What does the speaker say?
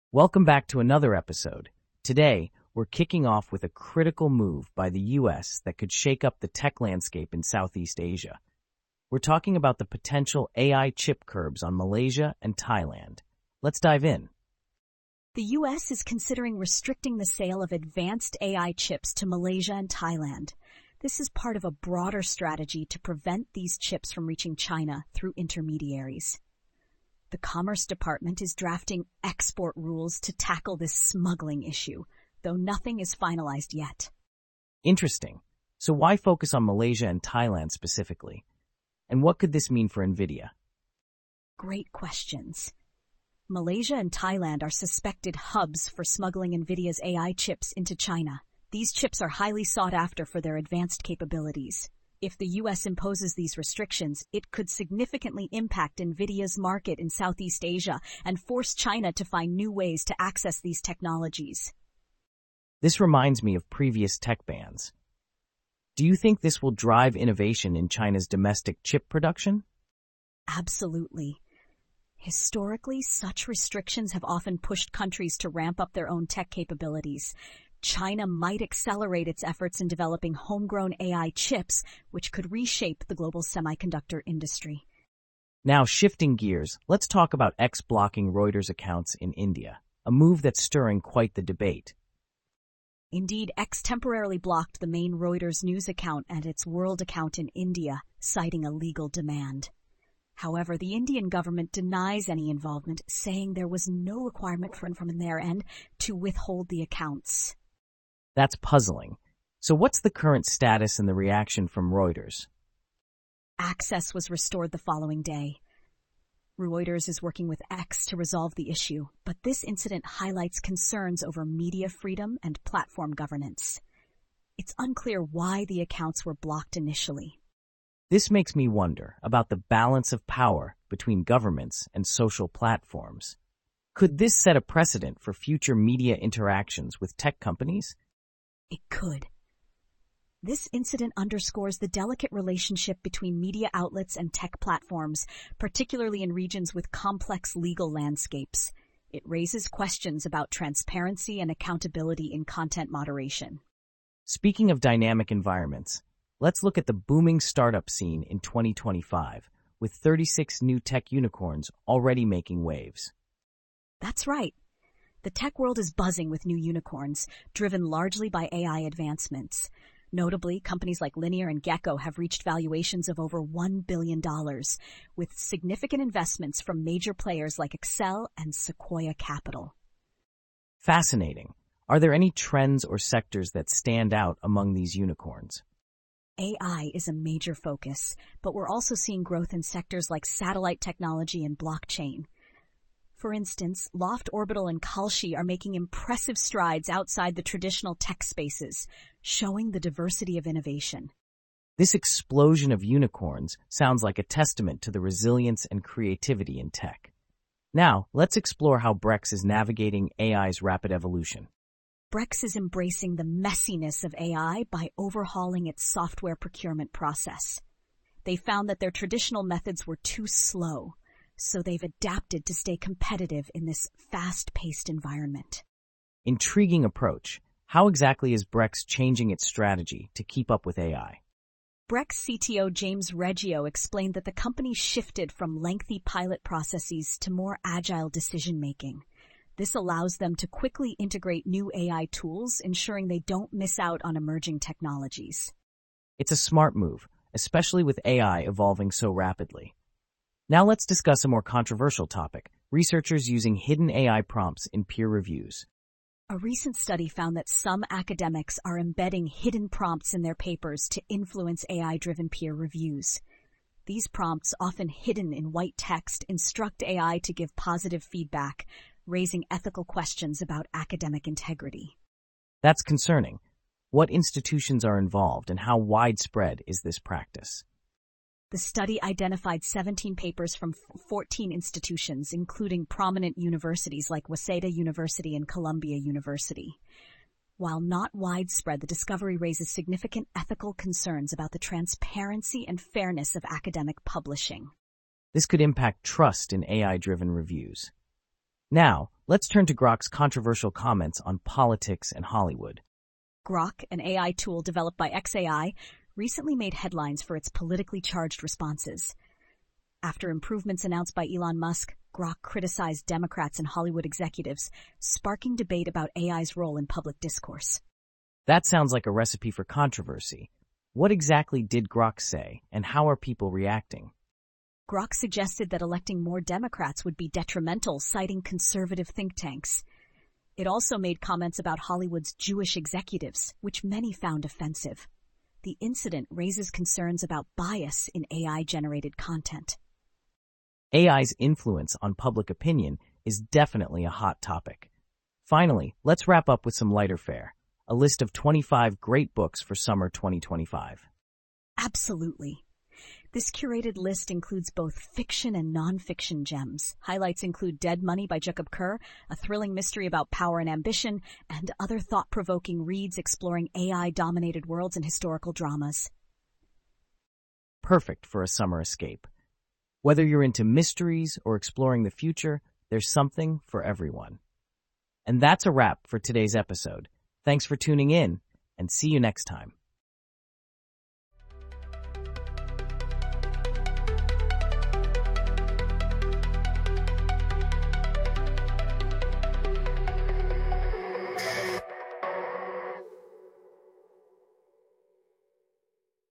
Welcome back to another episode. Today, we're kicking off with a critical move by the US that could shake up the tech landscape in Southeast Asia. We're talking about the potential AI chip curbs on Malaysia and Thailand. Let's dive in. The U.S. is considering restricting the sale of advanced AI chips to Malaysia and Thailand. This is part of a broader strategy to prevent these chips from reaching China through intermediaries. The Commerce Department is drafting export rules to tackle this smuggling issue, though nothing is finalized yet. Interesting. So why focus on Malaysia and Thailand specifically? And what could this mean for NVIDIA? Great questions. Malaysia and Thailand are suspected hubs for smuggling NVIDIA's AI chips into China. These chips are highly sought after for their advanced capabilities. If the U.S. imposes these restrictions, it could significantly impact NVIDIA's market in Southeast Asia and force China to find new ways to access these technologies. This reminds me of previous tech bans. Do you think this will drive innovation in China's domestic chip production? Absolutely. Historically, such restrictions have often pushed countries to ramp up their own tech capabilities. China might accelerate its efforts in developing homegrown AI chips, which could reshape the global semiconductor industry. Now, shifting gears, let's talk about X blocking Reuters accounts in India, a move that's stirring quite the debate. Indeed, X temporarily blocked the main Reuters news account and its world account in India, citing a legal demand. However, the Indian government denies any involvement, saying there was no requirement from their end to withhold the accounts. That's puzzling. So what's the current status and the reaction from Reuters? Access was restored the following day. Reuters is working with X to resolve the issue, but this incident highlights concerns over media freedom and platform governance. It's unclear why the accounts were blocked initially. This makes me wonder about the balance of power between governments and social platforms. Could this set a precedent for future media interactions with tech companies? It could. This incident underscores the delicate relationship between media outlets and tech platforms, particularly in regions with complex legal landscapes. It raises questions about transparency and accountability in content moderation. Speaking of dynamic environments, let's look at the booming startup scene in 2025, with 36 new tech unicorns already making waves. That's right. The tech world is buzzing with new unicorns, driven largely by AI advancements. Notably, companies like Linear and Gecko have reached valuations of over $1 billion, with significant investments from major players like Accel and Sequoia Capital. Fascinating. Are there any trends or sectors that stand out among these unicorns? AI is a major focus, but we're also seeing growth in sectors like satellite technology and blockchain. For instance, Loft Orbital and Kalshi are making impressive strides outside the traditional tech spaces, showing the diversity of innovation. This explosion of unicorns sounds like a testament to the resilience and creativity in tech. Now, let's explore how Brex is navigating AI's rapid evolution. Brex is embracing the messiness of AI by overhauling its software procurement process. They found that their traditional methods were too slow, so they've adapted to stay competitive in this fast-paced environment. Intriguing approach. How exactly is Brex changing its strategy to keep up with AI? Brex CTO James Reggio explained that the company shifted from lengthy pilot processes to more agile decision-making. This allows them to quickly integrate new AI tools, ensuring they don't miss out on emerging technologies. It's a smart move, especially with AI evolving so rapidly. Now let's discuss a more controversial topic, researchers using hidden AI prompts in peer reviews. A recent study found that some academics are embedding hidden prompts in their papers to influence AI-driven peer reviews. These prompts, often hidden in white text, instruct AI to give positive feedback, raising ethical questions about academic integrity. That's concerning. What institutions are involved and how widespread is this practice? The study identified 17 papers from 14 institutions, including prominent universities like Waseda University and Columbia University. While not widespread, the discovery raises significant ethical concerns about the transparency and fairness of academic publishing. This could impact trust in AI-driven reviews. Now, let's turn to Grok's controversial comments on politics and Hollywood. Grok, an AI tool developed by xAI, recently made headlines for its politically charged responses. After improvements announced by Elon Musk, Grok criticized Democrats and Hollywood executives, sparking debate about AI's role in public discourse. That sounds like a recipe for controversy. What exactly did Grok say, and how are people reacting? Grok suggested that electing more Democrats would be detrimental, citing conservative think tanks. It also made comments about Hollywood's Jewish executives, which many found offensive. The incident raises concerns about bias in AI-generated content. AI's influence on public opinion is definitely a hot topic. Finally, let's wrap up with some lighter fare, a list of 25 great books for summer 2025. Absolutely. This curated list includes both fiction and nonfiction gems. Highlights include Dead Money by Jacob Kerr, a thrilling mystery about power and ambition, and other thought-provoking reads exploring AI-dominated worlds and historical dramas. Perfect for a summer escape. Whether you're into mysteries or exploring the future, there's something for everyone. And that's a wrap for today's episode. Thanks for tuning in, and see you next time.